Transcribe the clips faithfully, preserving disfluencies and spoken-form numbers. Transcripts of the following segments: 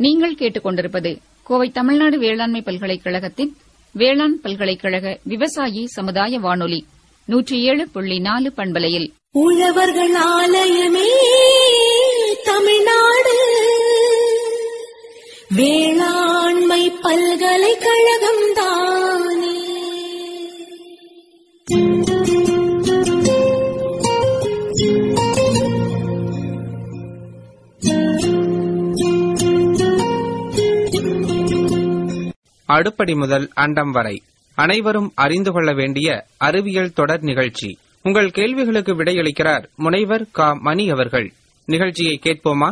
நீங்கள் கேட்டுக்கொண்டிருப்பது கோவை தமிழ்நாடு வேளாண்மை பல்கலைக்கழகத்தின் வேளாண் பல்கலைக்கழக விவசாயி சமுதாய வானொலி நூற்றி ஏழு புள்ளி நாலு பண்பலையில் உழவர்கள் ஆலயமே தமிழ்நாடு வேளாண்மை பல்கலைக்கழகம் தானே. அடுப்படி முதல் அண்டம் வரை அனைவரும் அறிந்து கொள்ள வேண்டிய அறிவியல் தொடர் நிகழ்ச்சி. உங்கள் கேள்விகளுக்கு விடையளிக்கிறார் முனைவர் க மணி அவர்கள். நிகழ்ச்சியை கேட்போமா?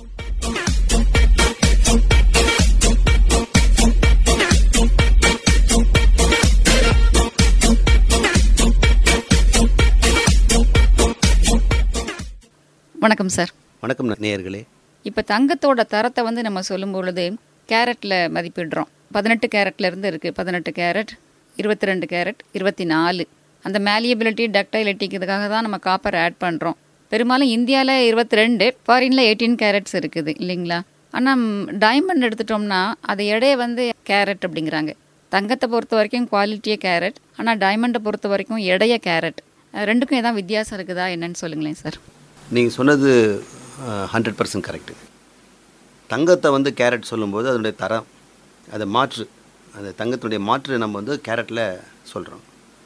வணக்கம் சார். வணக்கம் நேயர்களே. இப்ப தங்கத்தோட தரத்தை வந்து நம்ம சொல்லும் பொழுது கேரட்ல மதிப்பிடுறோம். பதினெட்டு கேரட்ல இருந்து இருக்கு. பதினெட்டு கேரட், இருபத்தி ரெண்டு கேரட், இருபத்தி நாலு. அந்த மேலியபிலிட்டி டக்டைலிட்டிக்கு இதுக்காக தான் நம்ம காப்பர் ஆட் பண்றோம். பெரும்பாலும் இந்தியாவில் இருபத்தி ரெண்டு, ஃபாரின்ல எயிட்டீன் கேரட்ஸ் இருக்குது இல்லைங்களா? ஆனால் டைமண்ட் எடுத்துட்டோம்னா அது எடையை வந்து கேரட் அப்படிங்கிறாங்க. தங்கத்தை பொறுத்த வரைக்கும் குவாலிட்டியே கேரட், ஆனால் டைமண்டை பொறுத்த வரைக்கும் எடைய கேரட். ரெண்டுக்கும் ஏதாவது வித்தியாசம் இருக்குதா என்னன்னு சொல்லுங்களேன் சார். நீங்கள் சொன்னது ஹண்ட்ரட் பர்சன்ட் கரெக்டு. தங்கத்தை வந்து கேரட் சொல்லும்போது அதனுடைய தரம், அதை மாற்று, அந்த தங்கத்தினுடைய மாற்று நம்ம வந்து கேரட்டில் சொல்கிறோம்.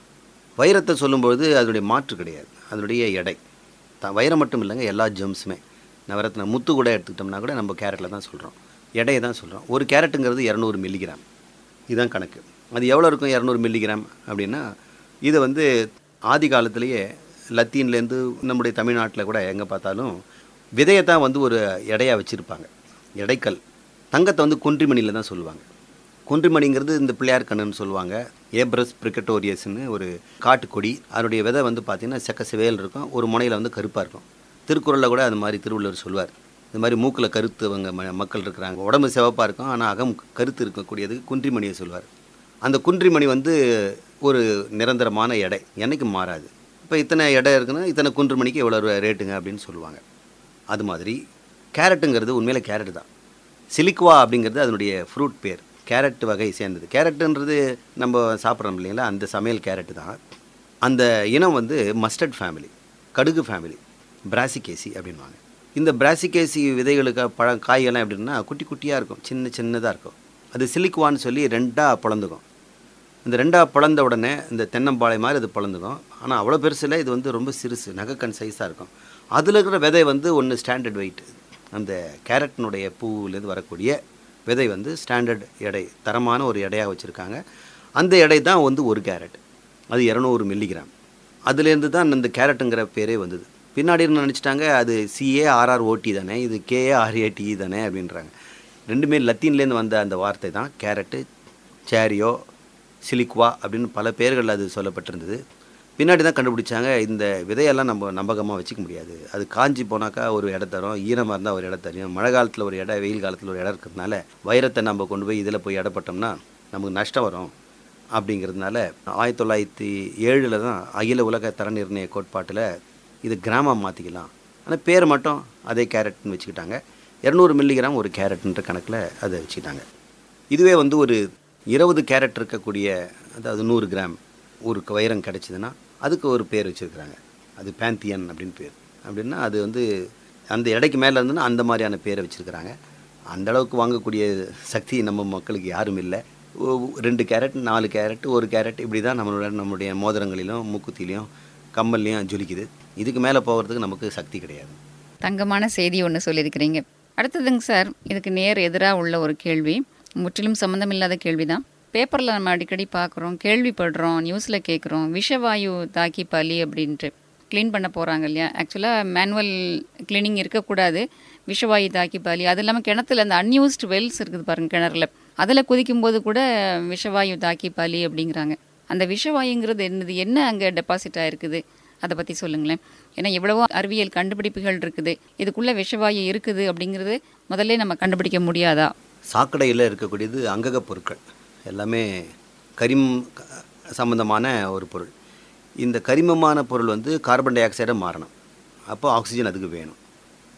வைரத்தை சொல்லும்போது அதனுடைய மாற்று கிடையாது, அதனுடைய எடை. த வைரம் மட்டும் இல்லைங்க, எல்லா ஜெம்ஸுமே. நவரத்ன முத்து கூட எடுத்துக்கிட்டோம்னா கூட நம்ம கேரட்டில் தான் சொல்கிறோம், எடையை தான் சொல்கிறோம். ஒரு கேரட்டுங்கிறது இரநூறு மில்லிகிராம், இதுதான் கணக்கு. அது எவ்வளோ இருக்கும் இரநூறு மில்லிகிராம் அப்படின்னா, இதை வந்து ஆதி காலத்திலேயே லத்தீன்லேருந்து நம்முடைய தமிழ்நாட்டில் கூட எங்கே பார்த்தாலும் விதையை தான் வந்து ஒரு எடையாக வச்சுருப்பாங்க, எடைக்கல். தங்கத்தை வந்து குன்றிமணியில் தான் சொல்லுவாங்க. குன்றிமணிங்கிறது இந்த பிள்ளையார் கண்ணுன்னு சொல்லுவாங்க. ஏப்ரஸ் பிரிகட்டோரியஸ்ன்னு ஒரு காட்டுக்கொடி. அதனுடைய விதை வந்து பார்த்திங்கன்னா செக்க சிவையில் இருக்கும், ஒரு முனையில் வந்து கருப்பாக இருக்கும். திருக்குறளில் கூட அது மாதிரி திருவள்ளுவர் சொல்வார், இந்த மாதிரி மூக்கில் கருத்துவங்க ம மக்கள் இருக்கிறாங்க, உடம்பு சிவப்பாக இருக்கும் ஆனால் அகம் கருத்து இருக்கக்கூடியது குன்றிமணியை சொல்வார். அந்த குன்றிமணி வந்து ஒரு நிரந்தரமான எடை, என்றைக்கும் மாறாது. இப்போ இத்தனை எடை இருக்குன்னா இத்தனை குன்றுமணிக்கு எவ்வளோ ரேட்டுங்க அப்படின்னு சொல்லுவாங்க. அது மாதிரி கேரட்டுங்கிறது உண்மையிலே கேரட்டு தான். சிலிக்குவா அப்படிங்கிறது அதனுடைய ஃப்ரூட் பேர், கேரட் வகை சேர்ந்தது. கேரட்டுன்றது நம்ம சாப்பிட்றோம் இல்லைங்களா, அந்த சமையல் கேரட்டு தான். அந்த இனம் வந்து மஸ்டர்ட் ஃபேமிலி, கடுகு ஃபேமிலி, பிராசிகேசி அப்படின்வாங்க. இந்த பிராசிகேசி விதைகளுக்கு பழம் காய்கள்லாம் எப்படின்னா குட்டி குட்டியாக இருக்கும், சின்ன சின்னதாக இருக்கும். அது சிலிக்குவான்னு சொல்லி ரெண்டாக பிளந்துக்கும். இந்த ரெண்டாக பிளந்த உடனே இந்த தென்னம்பாளை மாதிரி அது பிளந்துக்கும். ஆனால் அவ்வளோ பெருசில் இது வந்து ரொம்ப சிறுசு, நகைக்கண் சைஸாக இருக்கும். அதில் இருக்கிற விதை வந்து ஒன்று ஸ்டாண்டர்ட் வெயிட். அந்த கேரட்டினுடைய பூவிலேருந்து வரக்கூடிய விதை வந்து ஸ்டாண்டர்ட் எடை, தரமான ஒரு எடையாக வச்சுருக்காங்க. அந்த எடை தான் வந்து ஒரு கேரட், அது இரநூறு மில்லிகிராம். அதுலேருந்து தான் இந்த கேரட்டுங்கிற பேரே வந்தது. பின்னாடி நினச்சிட்டாங்க அது சிஏஆர்ஆர்ஓடி தானே, இது கேஏஆர்ஏடி தானே அப்படின்றாங்க. ரெண்டுமே லத்தீன்லேருந்து வந்த அந்த வார்த்தை தான் கேரட்டு. சேரியோ, சிலிக்குவா அப்படின்னு பல பேர்கள் அது சொல்லப்பட்டிருந்தது. பின்னாடி தான் கண்டுபிடிச்சாங்க இந்த விதையெல்லாம் நம்ம நம்பகமாக வச்சுக்க முடியாது, அது காஞ்சி போனாக்கா ஒரு இடம் தரும், ஈரமாக இருந்தால் ஒரு இடம் தரும், மழை காலத்தில் ஒரு இடம், வெயில் காலத்தில் ஒரு இடம் இருக்கிறதுனால வைரத்தை நம்ம கொண்டு போய் இதில் போய் இடப்பட்டோம்னா நமக்கு நஷ்டம் வரும். அப்படிங்கிறதுனால ஆயிரத்தி தொள்ளாயிரத்தி ஏழில் தான் அகில உலக தர நிர்ணய கோட்பாட்டில் இது கிராமம் மாற்றிக்கலாம், ஆனால் பேர் மட்டும் அதே கேரட்னு வச்சுக்கிட்டாங்க. இரநூறு மில்லிகிராம் ஒரு கேரட்ன்ற கணக்கில் அதை வச்சுக்கிட்டாங்க. இதுவே வந்து ஒரு இருபது கேரட் இருக்கக்கூடிய, அதாவது நூறு கிராம் ஒரு வைரம் கிடச்சிதுன்னா அதுக்கு ஒரு பேர் வச்சுருக்குறாங்க, அது பேந்தியன் அப்படின்னு பேர். அப்படின்னா அது வந்து அந்த எடைக்கு மேலே இருந்துன்னா அந்த மாதிரியான பேரை வச்சுருக்கிறாங்க. அந்தளவுக்கு வாங்கக்கூடிய சக்தி நம்ம மக்களுக்கு யாரும் இல்லை. ரெண்டு கேரட், நாலு கேரட், ஒரு கேரட் இப்படி தான் நம்மளோட நம்மளுடைய மோதிரங்களிலும் மூக்குத்திலையும் கம்மல்லையும் ஜொலிக்குது. இதுக்கு மேலே போகிறதுக்கு நமக்கு சக்தி கிடையாது. தங்கமான செய்தி ஒன்று சொல்லியிருக்கிறீங்க. அடுத்ததுங்க சார், இதுக்கு நேர் எதிராக உள்ள ஒரு கேள்வி, முற்றிலும் சம்மந்தம் இல்லாத கேள்வி தான். பேப்பரில் நம்ம அடிக்கடி பார்க்குறோம், கேள்விப்படுறோம், நியூஸில் கேட்குறோம், விஷவாயு தாக்கி பலி அப்படின்ட்டு க்ளீன் பண்ண போகிறாங்க இல்லையா. ஆக்சுவலாக மேனுவல் க்ளீனிங் இருக்கக்கூடாது, விஷவாயு தாக்கி பலி. அது இல்லாமல் கிணத்துல அந்த அன்யூஸ்டு வெல்ஸ் இருக்குது பாருங்கள், கிணறுல அதில் குதிக்கும்போது கூட விஷவாயு தாக்கி பலி அப்படிங்கிறாங்க. அந்த விஷவாயுங்கிறது என்னது, என்ன அங்கே டெபாசிட் ஆகிருக்குது, அதை பற்றி சொல்லுங்களேன். ஏன்னா எவ்வளவோ அறிவியல் கண்டுபிடிப்புகள் இருக்குது, இதுக்குள்ளே விஷவாயு இருக்குது அப்படிங்கிறது முதல்ல நம்ம கண்டுபிடிக்க முடியாதா? சாக்கடையில் இருக்கக்கூடியது அங்கக பொருட்கள் எல்லாமே கரிம் சம்பந்தமான ஒரு பொருள். இந்த கரிமமான பொருள் வந்து கார்பன் டை ஆக்சைடாக மாறணும், அப்போ ஆக்சிஜன் அதுக்கு வேணும்.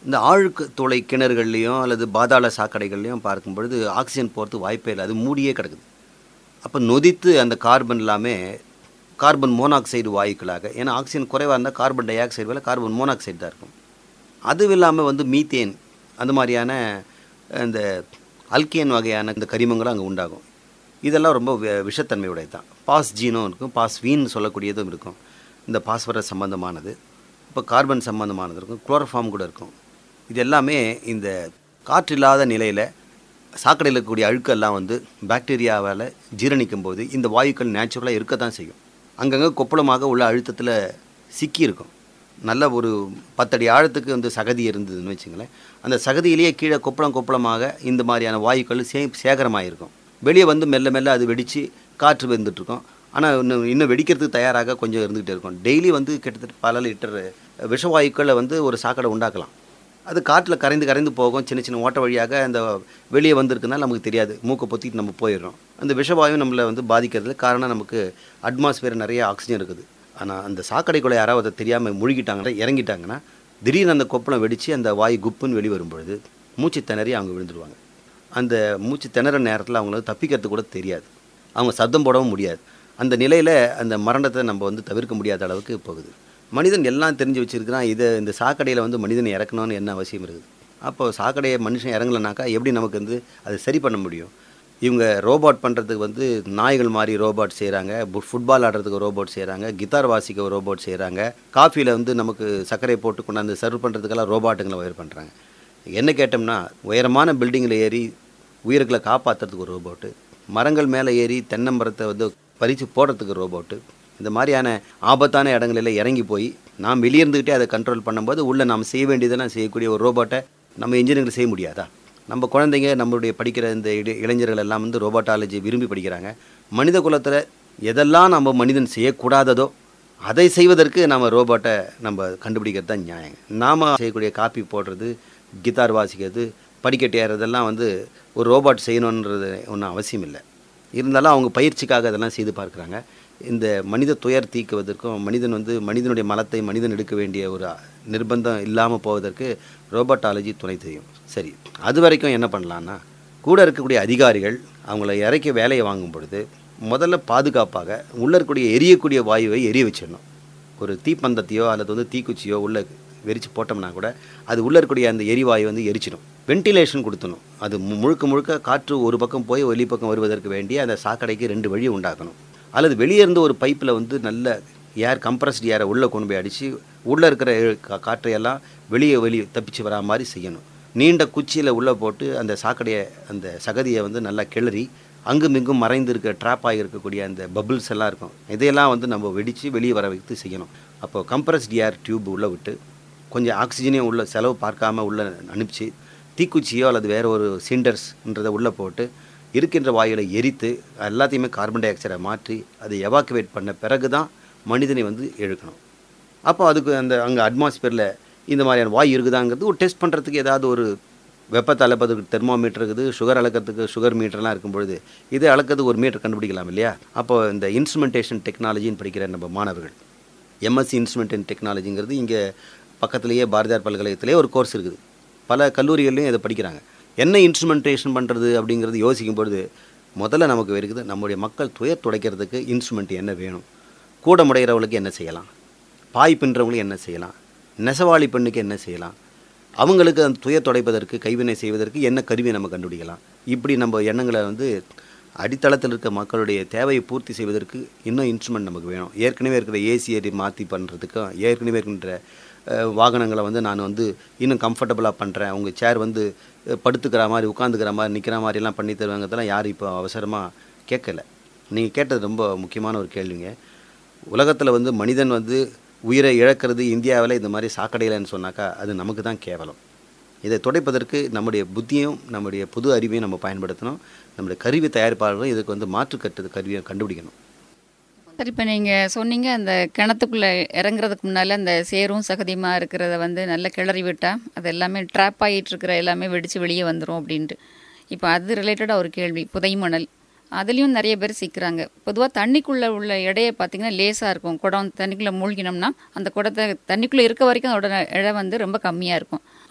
இந்த ஆழ்கு துளை கிணறுகள்லையும் அல்லது பாதாள சாக்கடைகள்லையும் பார்க்கும் பொழுது ஆக்சிஜன் போகிறதுக்கு வாய்ப்பே இல்லை, அது மூடியே கிடக்குது. அப்போ நொதித்து அந்த கார்பன் எல்லாமே கார்பன் மோனாக்சைடு வாயுக்களாக, ஏன்னா ஆக்சிஜன் குறைவாக இருந்தால் கார்பன் டை ஆக்சைடு வேலை கார்பன் மோனாக்சைடு தான் இருக்கும். அதுவும் இல்லாமல் வந்து மீத்தேன் அந்த மாதிரியான இந்த அல்கேன் வகையான இந்த கரிமங்களும் அங்கே உண்டாகும். இதெல்லாம் ரொம்ப விஷத்தன்மையுடைய தான். பாஸ் ஜீனும் இருக்கும், பாஸ் வீன் சொல்லக்கூடியதும் இருக்கும். இந்த பாஸ்பரஸ் சம்பந்தமானது, இப்போ கார்பன் சம்பந்தமானது இருக்கும், குளோரோஃபார்ம் கூட இருக்கும். இது எல்லாமே இந்த காற்றில்லாத நிலையில் சாக்கடையில் இருக்கக்கூடிய அழுக்கெல்லாம் வந்து பாக்டீரியாவால் ஜீரணிக்கும் போது இந்த வாயுக்கள் நேச்சுரலாக இருக்க தான் செய்யும். அங்கங்கே கொப்பளமாக உள்ள அழுத்தத்தில் சிக்கி இருக்கும். நல்ல ஒரு பத்தடி ஆழத்துக்கு வந்து சகதி இருந்ததுன்னு வச்சுங்களேன், அந்த சகதியிலேயே கீழே கொப்பளம் கொப்பளமாக இந்த மாதிரியான வாயுக்கள் சே சேகரமாகிருக்கும். வெளியே வந்து மெல்ல மெல்ல அது வெடித்து காற்று வந்துட்டுருக்கோம். ஆனால் இன்னும் இன்னும் வெடிக்கிறதுக்கு தயாராக கொஞ்சம் இருந்துகிட்டே இருக்கும். டெய்லி வந்து கிட்டத்தட்ட பல லிட்டர் விஷவாயுக்களை வந்து ஒரு சாக்கடை உண்டாக்கலாம். அது காற்றில் கரைந்து கரைந்து போகும், சின்ன சின்ன ஓட்ட வழியாக அந்த வெளியே வந்திருக்குனால நமக்கு தெரியாது, மூக்கை பொத்திட்டு நம்ம போயிடுறோம். அந்த விஷவாயு நம்மளை வந்து பாதிக்கிறது காரணம் நமக்கு அட்மாஸ்பியர் நிறைய ஆக்சிஜன் இருக்குது. ஆனால் அந்த சாக்கடைக்குள்ளே யாராவது அதை தெரியாமல் முழுகிட்டாங்கன்னா இறங்கிட்டாங்கன்னா திடீர்னு அந்த கொப்பளம் வெடித்து அந்த வாயு குப்புன்னு வெளியே வரும்பொழுது மூச்சு திணறி அவங்க விழுந்துருவாங்க. அந்த மூச்சு திணற நேரத்தில் அவங்களுக்கு தப்பிக்கிறது கூட தெரியாது, அவங்க சத்தம் போடவும் முடியாது. அந்த நிலையில் அந்த மரணத்தை நம்ம வந்து தவிர்க்க முடியாத அளவுக்கு போகுது. மனிதன் எல்லாம் தெரிஞ்சு வச்சுருக்கிறான், இதை இந்த சாக்கடையில் வந்து மனிதனை இறக்கணும்னு என்ன அவசியம் இருக்குது? அப்போது சாக்கடையை மனுஷன் இறங்கலைனாக்கா எப்படி நமக்கு வந்து அதை சரி பண்ண முடியும்? இவங்க ரோபோட் பண்ணுறதுக்கு வந்து நாய்கள் மாதிரி ரோபோட் செய்கிறாங்க, ஃபுட்பால் ஆடுறதுக்கு ரோபோட் செய்கிறாங்க, கிட்டார் வாசிக்க ரோபோட் செய்கிறாங்க, காஃபியில் வந்து நமக்கு சர்க்கரை போட்டு கொண்டாந்து சர்வ் பண்ணுறதுக்கெல்லாம் ரோபோட்டுங்களை ஒயர் பண்ணுறாங்க. என்ன கேட்டோம்னா, உயரமான பில்டிங்கில் ஏறி உயிர்களை காப்பாற்றுறதுக்கு ஒரு ரோபோட்டு, மரங்கள் மேலே ஏறி தென்னமரத்தை வந்து பறித்து போடுறதுக்கு ரோபோட்டு, இந்த மாதிரியான ஆபத்தான இடங்களில் இறங்கி போய் நாம் வெளியிருந்துக்கிட்டே அதை கண்ட்ரோல் பண்ணும்போது உள்ளே நாம் செய்ய வேண்டியதெல்லாம் செய்யக்கூடிய ஒரு ரோபோட்டை நம்ம இன்ஜினியரிங் செய்ய முடியாதா? நம்ம குழந்தைங்க நம்மளுடைய படிக்கிற இந்த இட இளைஞர்கள் எல்லாம் வந்து ரோபோட்டாலஜி விரும்பி படிக்கிறாங்க. மனித குலத்தில் எதெல்லாம் நம்ம மனிதன் செய்யக்கூடாததோ அதை செய்வதற்கு நம்ம ரோபோட்டை நம்ம கண்டுபிடிக்கிறது தான் நியாயங்க. நாம் செய்யக்கூடிய காப்பி போடுறது, கிட்டார் வாசிக்கிறது, படிக்கட்டு ஏறதெல்லாம் வந்து ஒரு ரோபோட் செய்யணுன்றது ஒன்றும் அவசியம் இல்லை. இருந்தாலும் அவங்க பயிற்சிக்காக அதெல்லாம் செய்து பார்க்குறாங்க. இந்த மனித துயர் தீக்குவதற்கும் மனிதன் வந்து மனிதனுடைய மலத்தை மனிதன் எடுக்க வேண்டிய ஒரு நிர்பந்தம் இல்லாமல் போவதற்கு ரோபோட்டாலஜி துணை செய்யும். சரி, அது வரைக்கும் என்ன பண்ணலான்னா, கூட இருக்கக்கூடிய அதிகாரிகள் அவங்கள இறக்கி வேலையை வாங்கும் பொழுது முதல்ல பாதுகாப்பாக உள்ளே இருக்கக்கூடிய எரியக்கூடிய வாயுவை எரிய வச்சிடணும். ஒரு தீப்பந்தத்தையோ அல்லது வந்து தீக்குச்சியோ உள்ளே வெறிச்சு போட்டோம்னா கூட அது உள்ளே இருக்கக்கூடிய அந்த எரிவாயு வந்து எரிச்சிடும். வென்டிலேஷன் கொடுத்தணும். அது முழுக்க முழுக்க காற்று ஒரு பக்கம் போய் வெளி பக்கம் வருவதற்கு வேண்டிய அந்த சாக்கடைக்கு ரெண்டு வழி உண்டாக்கணும். அல்லது வெளியே இருந்து ஒரு பைப்பில் வந்து நல்ல ஏர் கம்ப்ரஸ்டு ஏரை உள்ளே கொண்டு போய் அடித்து உள்ளே இருக்கிற காற்றையெல்லாம் வெளியே வெளியே தப்பிச்சு வரா மாதிரி செய்யணும். நீண்ட குச்சியில் உள்ளே போட்டு அந்த சாக்கடையை அந்த சகதியை வந்து நல்லா கிளறி அங்கும் இங்கும் மறைந்து இருக்க ட்ராப் ஆகி இருக்கக்கூடிய அந்த பபிள்ஸ் எல்லாம் இருக்கும், இதையெல்லாம் வந்து நம்ம வெடித்து வெளியே வர வைத்து செய்யணும். அப்போது கம்ப்ரஸ்டு ஏர் டியூப் உள்ளே விட்டு கொஞ்சம் ஆக்சிஜனையும் உள்ள செலவு பார்க்காம உள்ளே அனுப்பிச்சு தீக்குச்சியோ அல்லது வேறு ஒரு சிண்டர்ஸ்ன்றதை உள்ளே போட்டு இருக்கின்ற வாயுகளை எரித்து எல்லாத்தையுமே கார்பன் டை ஆக்சைடை மாற்றி அதை எவாக்குவேட் பண்ண பிறகு தான் மனிதனை வந்து எழுக்கணும். அப்போ அதுக்கு அந்த அங்கே அட்மாஸ்பியரில் இந்த மாதிரியான வாயு இருக்குதாங்கிறது ஒரு டெஸ்ட் பண்ணுறதுக்கு ஏதாவது ஒரு வெப்பத்தை அளப்பதுக்கு தெர்மோமீட்டர் இருக்குது, சுகர் அளக்கிறதுக்கு சுகர் மீட்டர்லாம் இருக்கும் பொழுது இதை அளக்கிறதுக்கு ஒரு மீட்டர் கண்டுபிடிக்கலாம் இல்லையா? அப்போது இந்த இன்ஸ்ட்ருமெண்டேஷன் டெக்னாலஜின்னு படிக்கிற நம்ம மாணவர்கள் எம்எஸ்சி இன்ஸ்ட்ருமெண்ட் அண்ட் டெக்னாலஜிங்கிறது இங்கே பக்கத்துலேயே பாரதியார் பல்கலைக்கழகத்திலே ஒரு கோர்ஸ் இருக்குது. பல கல்லூரிகள்லையும் இதை படிக்கிறாங்க. என்ன இன்ஸ்ட்ருமெண்டேஷன் பண்ணுறது அப்படிங்கிறது யோசிக்கும் பொழுது முதல்ல நமக்கு இருக்குது நம்முடைய மக்கள் துயர் துடைக்கிறதுக்கு இன்ஸ்ட்ருமெண்ட் என்ன வேணும், கூட முடைகிறவங்களுக்கு என்ன செய்யலாம், பாய் பின்றவங்களுக்கு என்ன செய்யலாம், நெசவாளி பெண்ணுக்கு என்ன செய்யலாம், அவங்களுக்கு அந்த துயர் துடைப்பதற்கு கைவினை செய்வதற்கு என்ன கருவியை நம்ம கண்டுபிடிக்கலாம். இப்படி நம்ம எண்ணங்களை வந்து அடித்தளத்தில் இருக்க மக்களுடைய தேவையை பூர்த்தி செய்வதற்கு இன்னும் இன்ஸ்ட்ருமெண்ட் நமக்கு வேணும். ஏற்கனவே இருக்கிற ஏசியை மாற்றி பண்ணுறதுக்கும் ஏற்கனவே இருக்கின்ற வாகனங்களை வந்து நான் வந்து இன்னும் கம்ஃபர்டபுளாக பண்ணுறேன், உங்கள் சேர் வந்து படுத்துக்கிற மாதிரி உட்காந்துக்கிற மாதிரி நிற்கிற மாதிரிலாம் பண்ணி தருவாங்கிறதெல்லாம் யாரும் இப்போ அவசரமாக கேட்கலை. நீங்கள் கேட்டது ரொம்ப முக்கியமான ஒரு கேள்விங்க. உலகத்தில் வந்து மனிதன் வந்து உயிரை இழக்கிறது இந்தியாவில் இந்த மாதிரி சாக்கடையில்னு சொன்னாக்கா அது நமக்கு தான் கேவலம். இதை துடைப்பதற்கு நம்முடைய புத்தியும் நம்முடைய புது அறிவையும் நம்ம பயன்படுத்தணும். நம்முடைய கருவி தயாரிப்பாளர்களும் இதுக்கு வந்து மாற்று கட்டு கருவியை கண்டுபிடிக்கணும். சரி, இப்போ நீங்கள் சொன்னீங்க அந்த கிணத்துக்குள்ளே இறங்குறதுக்கு முன்னால் அந்த சேரும் சகதியமாக இருக்கிறத வந்து நல்லா கிளறி விட்டால் அது எல்லாமே ட்ராப் ஆகிட்டு இருக்கிற எல்லாமே வெடித்து வெளியே வந்துடும் அப்படின்ட்டு. இப்போ அது ரிலேட்டடாக ஒரு கேள்வி, புதை மணல் அதுலேயும் நிறைய பேர் சிக்கிறாங்க. பொதுவாக தண்ணிக்குள்ளே உள்ள எடையை பார்த்திங்கன்னா லேசாக இருக்கும். குடம் தண்ணிக்குள்ளே மூழ்கினோம்னா அந்த குடத்தை தண்ணிக்குள்ளே இருக்க வரைக்கும் அதோட எடை வந்து ரொம்ப கம்மியாக இருக்கும்.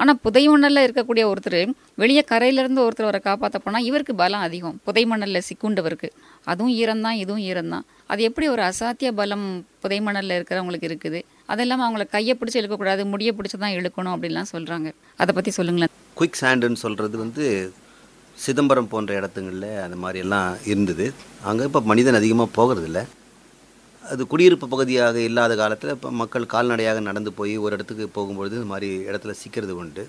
ஆனா புதை மணல்ல இருக்கக்கூடிய ஒருத்தர் வெளியே கரையில இருந்து ஒருத்தர் அவரை காப்பாற்ற போனா இவருக்கு பலம் அதிகம், புதை மணல்ல சிக்குண்டவருக்கு. அதுவும் ஈரம்தான், இதுவும் ஈரம்தான். அது எப்படி ஒரு அசாத்திய பலம் புதை மணல்ல இருக்கிறவங்களுக்கு இருக்குது? அதெல்லாம் அவங்கள கையை பிடிச்சி இழுக்கக்கூடாது, முடிய பிடிச்சதான் இழுக்கணும் அப்படின்லாம் சொல்றாங்க. அதை பத்தி சொல்லுங்களேன். குயிக் சாண்டுன்னு சொல்றது வந்து சிதம்பரம் போன்ற இடத்துங்களில் அந்த மாதிரி எல்லாம் இருந்தது. அங்கே இப்போ மனிதன் அதிகமாக போகிறதில்ல. அது குடியிருப்பு பகுதியாக இல்லாத காலத்தில் இப்போ மக்கள் கால்நடையாக நடந்து போய் ஒரு இடத்துக்கு போகும்பொழுது இந்த மாதிரி இடத்துல சிக்கிறது உண்டு.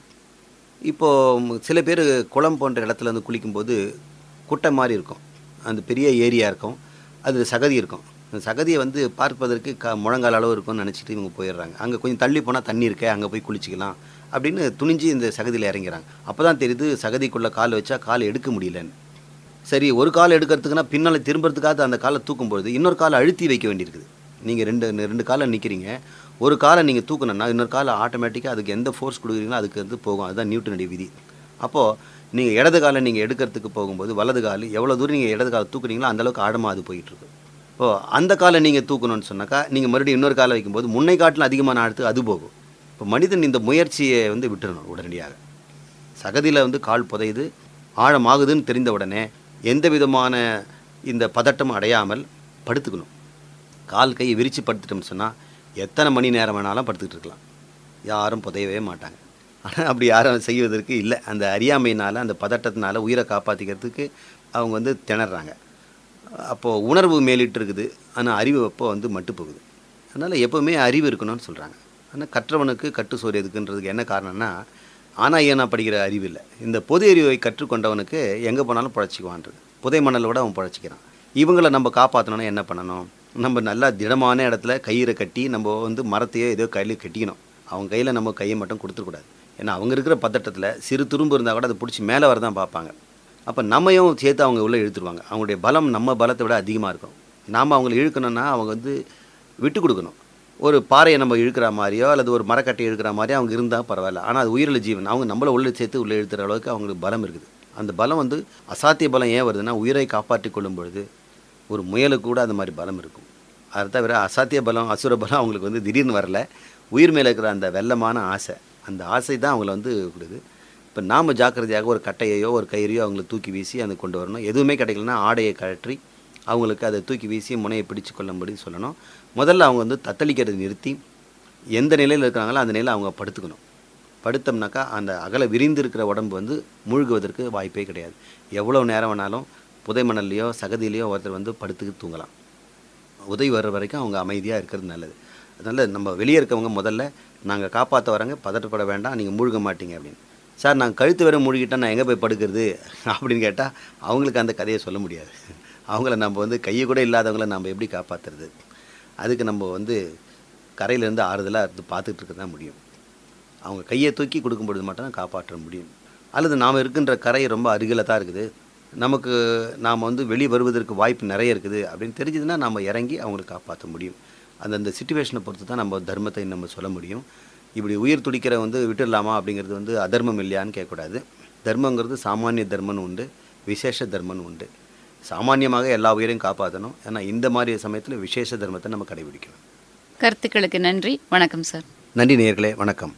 இப்போது சில பேர் குளம் போன்ற இடத்துல வந்து குளிக்கும்போது குட்டை மாதிரி இருக்கும், அந்த பெரிய ஏரியா இருக்கும், அது சகதி இருக்கும். அந்த சகதியை வந்து பார்ப்பதற்கு க முழங்கால் அளவு இருக்கும்னு நினச்சிட்டு இவங்க போயிடுறாங்க. அங்கே கொஞ்சம் தள்ளி போனால் தண்ணி இருக்கே, அங்கே போய் குளிச்சிக்கலாம் அப்படின்னு துணிஞ்சு இந்த சகதியில் இறங்கிறாங்க. அப்போ தான் தெரியுது சகதிக்குள்ளே கால் வச்சா கால் எடுக்க முடியலன்னு. சரி, ஒரு கால் எடுக்கிறதுக்குன்னா பின்னால் திரும்புறதுக்காக அந்த காலை தூக்கும்பொழுது இன்னொரு காலை அழுத்தி வைக்க வேண்டியிருக்குது. நீங்கள் ரெண்டு ரெண்டு காலை நிற்கிறீங்க, ஒரு காலை நீங்கள் தூக்கணுன்னா இன்னொரு காலை ஆட்டோமேட்டிக்காக அதுக்கு எந்த ஃபோர்ஸ் கொடுக்குறீங்களோ அதுக்கு வந்து போகும். அதுதான் நியூட்டனுடைய விதி. அப்போது நீங்கள் இடது காலை நீங்கள் எடுக்கிறதுக்கு போகும்போது வலது கால் எவ்வளோ தூரம் நீங்கள் இடது காலை தூக்குறீங்களோ அந்தளவுக்கு ஆழமாக அது போயிட்டுருக்கு. இப்போது அந்த காலை நீங்கள் தூக்கணும்னு சொன்னாக்கா நீங்கள் மறுபடியும் இன்னொரு காலை வைக்கும்போது முன்னை காட்டில் அதிகமான ஆழத்துக்கு அது போகும். இப்போ மனிதன் இந்த முயற்சியை வந்து விட்டுறணும் உடனடியாக. சகதியில் வந்து கால் புதையுது, ஆழமாகுதுன்னு தெரிந்த உடனே எந்த விதமான இந்த பதட்டம் அடையாமல் படுத்துக்கணும். கால் கையை விரித்து படுத்துட்டோம்னு சொன்னால் எத்தனை மணி நேரம் வேணாலும் படுத்துக்கிட்டு இருக்கலாம், யாரும் புதையவே மாட்டாங்க. ஆனால் அப்படி யாரும் செய்வதற்கு இல்லை. அந்த அறியாமையினால், அந்த பதட்டத்தினால உயிரை காப்பாற்றிக்கிறதுக்கு அவங்க வந்து திணறாங்க. அப்போது உணர்வு மேலிட்டு இருக்குது, ஆனால் அறிவு அப்போ வந்து மட்டு போகுது. அதனால் எப்போவுமே அறிவு இருக்கணும்னு சொல்கிறாங்க. ஆனால் கற்றவனுக்கு கட்டு சோறு எதுக்குன்றதுக்கு என்ன காரணம்னா, ஆனால் ஏன்னா படிக்கிற அறிவு இல்லை. இந்த பொது அறிவை கற்றுக்கொண்டவனுக்கு எங்கே போனாலும் பழச்சிக்குவான்றது. புதை மணலோட அவன் பழச்சிக்கிறான். இவங்களை நம்ம காப்பாற்றணும்னா என்ன பண்ணணும்? நம்ம நல்லா திடமான இடத்துல கயிறை கட்டி நம்ம வந்து மரத்தையோ ஏதோ கையில் கட்டிக்கணும். அவங்க கையில் நம்ம கையை மட்டும் கொடுத்துடக்கூடாது. ஏன்னா அவங்க இருக்கிற பதட்டத்தில் சிறு துரும்பு இருந்தால் கூட அதை பிடிச்சி மேலே வரதான் பார்ப்பாங்க. அப்போ நம்மையும் சேர்த்து அவங்க உள்ளே இழுத்துருவாங்க. அவங்களுடைய பலம் நம்ம பலத்தை விட அதிகமாக இருக்கும். நாம் அவங்களை இழுக்கணும்னா அவங்க வந்து விட்டு கொடுக்கணும். ஒரு பாறையை நம்ம இழுக்கிற மாதிரியோ அல்லது ஒரு மரக்கட்டை இழுக்கிற மாதிரியோ அவங்க இருந்தால் பரவாயில்ல. ஆனால் அது உயிரிழ ஜீவன், அவங்க நம்மளை உள்ளே சேர்த்து உள்ளே இழுத்துற அளவுக்கு அவங்களுக்கு பலம் இருக்குது. அந்த பலம் வந்து அசாத்திய பலம் ஏன் வருதுன்னா, உயிரை காப்பாற்றி கொள்ளும் பொழுது ஒரு முயலுக்கு கூட அந்த மாதிரி பலம் இருக்கும். அதை தவிர அசாத்திய பலம், அசுர பலம் அவங்களுக்கு வந்து திடீர்னு வரல. உயிர் மேலே இருக்கிற அந்த வெள்ளமான ஆசை, அந்த ஆசை தான் அவங்கள வந்து கொடுக்குது. இப்போ நாம் ஜாக்கிரதையாக ஒரு கட்டையோ ஒரு கயிறையோ அவங்களை தூக்கி வீசி அதை கொண்டு வரணும். எதுவுமே கிடைக்கலன்னா ஆடையை கழற்றி அவங்களுக்கு அதை தூக்கி வீசி முனையை பிடிச்சு கொள்ளும்படி சொல்லணும். முதல்ல அவங்க வந்து தத்தளிக்கிறதை நிறுத்தி எந்த நிலையில் இருக்கிறாங்களோ அந்த நிலையில் அவங்க படுத்துக்கணும். படுத்தோம்னாக்கா அந்த அகல விரிந்து இருக்கிற உடம்பு வந்து மூழ்குவதற்கு வாய்ப்பே கிடையாது. எவ்வளோ நேரம் வேணாலும் புதை மணல்லையோ சகதியிலையோ ஒருத்தர் வந்து படுத்துக்கு தூங்கலாம். உதவி வர்ற வரைக்கும் அவங்க அமைதியாக இருக்கிறது நல்லது. அதனால் நம்ம வெளியே இருக்கவங்க முதல்ல நாங்கள் காப்பாற்ற வராங்க, பதட்டப்பட வேண்டாம், நீங்கள் மூழ்க மாட்டீங்க அப்படின்னு. சார் நான் கழுத்து வரை மூழ்கிட்டால் நான் எங்கே போய் படுக்கிறது அப்படின்னு கேட்டால் அவங்களுக்கு அந்த கதையை சொல்ல முடியாது. அவங்கள நம்ம வந்து கையை கூட இல்லாதவங்கள நம்ம எப்படி காப்பாற்றுறது? அதுக்கு நம்ம வந்து கரையிலேருந்து ஆறுதலாக இருந்து பார்த்துட்டு இருக்க தான் முடியும். அவங்க கையை தூக்கி கொடுக்கும்பொழுது மட்டும் தான் காப்பாற்ற முடியும். அல்லது நாம் இருக்கின்ற கரை ரொம்ப அருகில் தான் இருக்குது, நமக்கு நாம் வந்து வெளியே வருவதற்கு வாய்ப்பு நிறைய இருக்குது அப்படின்னு தெரிஞ்சதுன்னா நம்ம இறங்கி அவங்களை காப்பாற்ற முடியும். அந்தந்த சிச்சுவேஷனை பொறுத்து தான் நம்ம தர்மத்தை நம்ம சொல்ல முடியும். இப்படி உயிர் துடிக்கிற வந்து விட்டுடலாமா அப்படிங்கிறது வந்து அதர்மம் இல்லையான்னு கேட்கக்கூடாது. தர்மங்கிறது சாமானிய தர்மம்னு உண்டு, விசேஷ தர்மம்னு உண்டு. சாமானியமாக எல்லா உயிரையும் காப்பாற்றணும். ஏன்னா இந்த மாதிரி சமயத்தில் விசேஷ தர்மத்தை நம்ம கடைபிடிக்கணும். கருத்துக்களுக்கு நன்றி. வணக்கம் சார். நன்றி நேயர்களே, வணக்கம்.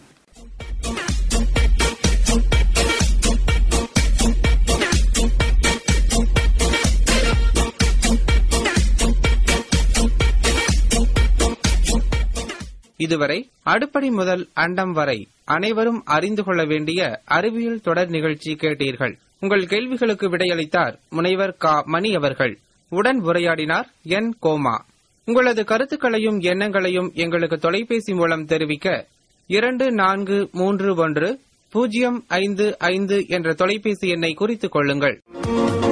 இதுவரை அடுப்படி முதல் அண்டம் வரை அனைவரும் அறிந்து கொள்ள வேண்டிய அறிவியல் தொடர் நிகழ்ச்சி கேட்டீர்கள். உங்கள் கேள்விகளுக்கு விடையளித்தார் முனைவர் கா மணி அவர்கள். உடன் உரையாடினார் என் கோமா. உங்களது கருத்துக்களையும் எண்ணங்களையும் எங்களுக்கு தொலைபேசி மூலம் தெரிவிக்க இரண்டு நான்கு மூன்று ஒன்று பூஜ்ஜியம் ஐந்து ஐந்து என்ற தொலைபேசி எண்ணை குறித்துக் கொள்ளுங்கள்.